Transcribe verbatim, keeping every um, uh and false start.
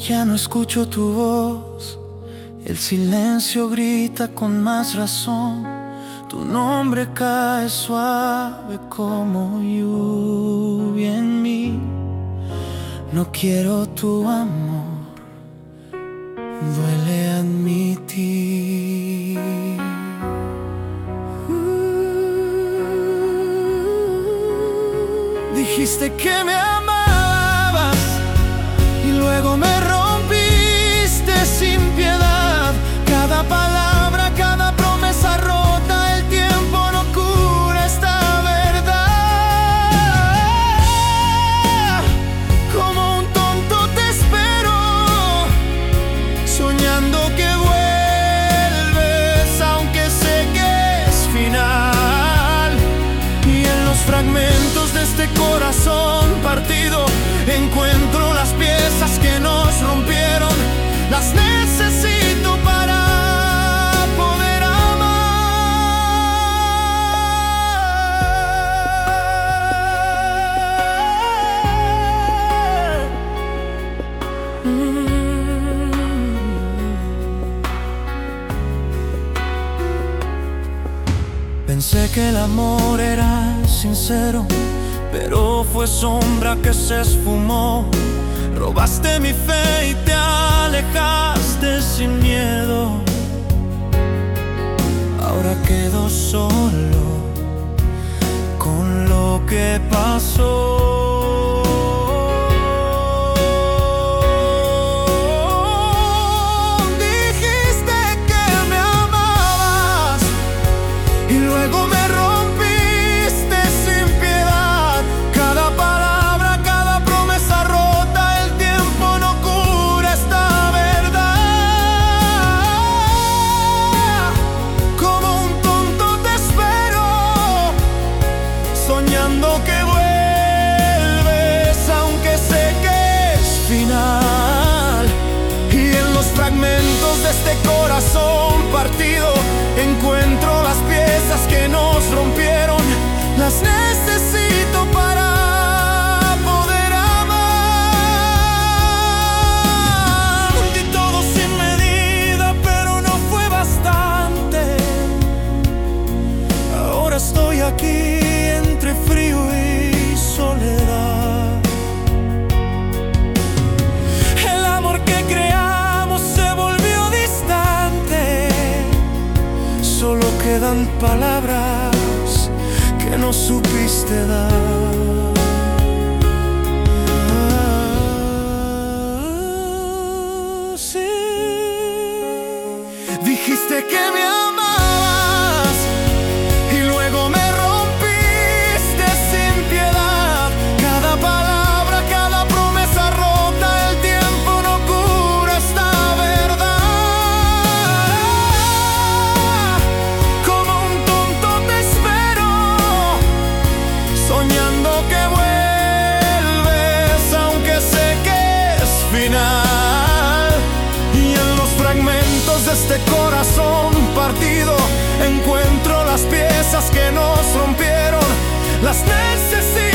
Ya no escucho tu voz, el silencio grita con más razón. Tu nombre cae suave como lluvia en mí. No quiero tu amor, duele admitir. Dijiste que me amabas y luego me rompiste sin piedad. Cada palabra, cada promesa rota, el tiempo no cura esta verdad. Como un tonto te espero, soñando que vuelves, aunque sé que es final. Y en los fragmentos de este corazón partido encuentro las piezas que nos rompieron. Las necesito para poder amar. mm. Pensé que el amor era sincero, pero fue sombra que se esfumó. Robaste mi fe y te alejaste sin miedo. Ahora quedo solo con lo que pasó. Dijiste que me amabas y luego me soñando que vuelves, aunque sé que es final. Y en los fragmentos de este corazón partido encuentro las piezas que nos rompieron. Las necesito para poder amar. Di todo sin medida, pero no fue bastante. Ahora estoy aquí entre frío y soledad. El amor que creamos se volvió distante. Solo quedan palabras que no supiste dar. Ah, sí. Dijiste que me amabas y luego me soñando que vuelves, aunque sé que es final. Y en los fragmentos de este corazón partido encuentro las piezas que nos rompieron. Las necesito